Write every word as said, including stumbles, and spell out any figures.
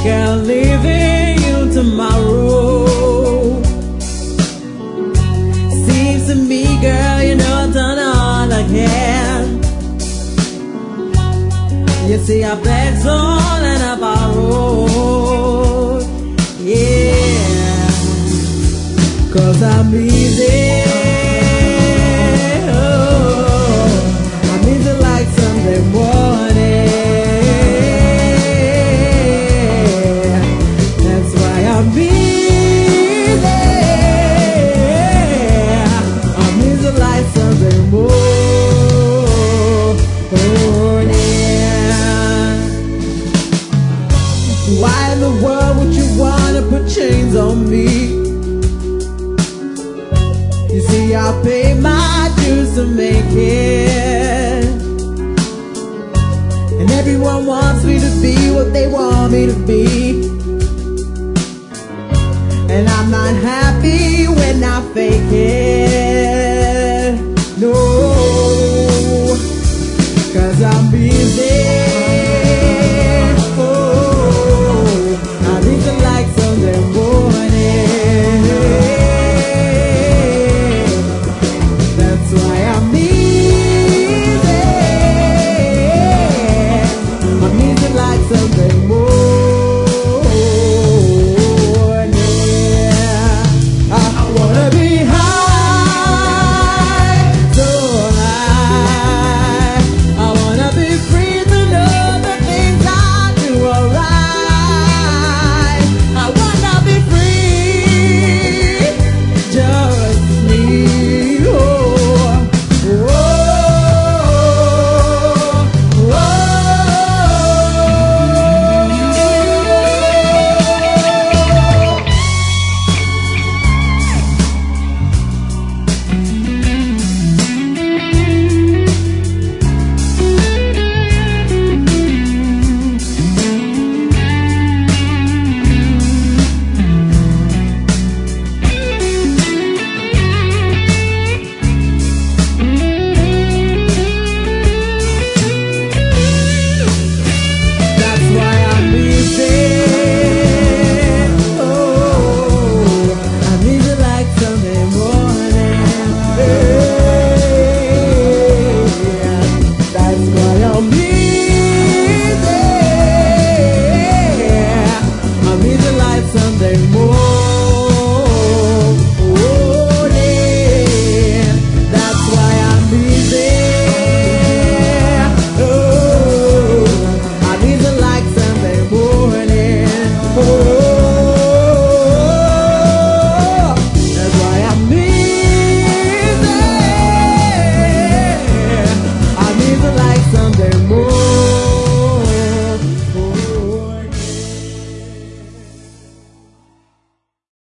girl, leaving you tomorrow. Seems to me, girl, you know I've done all I can. You see, I begged on and I borrowed, yeah, 'cause I'm easy. Oh, I'm easy like Sunday morning. That's why I'm easy. I'm easy like Sunday morning. Why in the world would you wanna put chains on me? You see, I pay my dues to make it, and everyone wants me to be what they want me to be.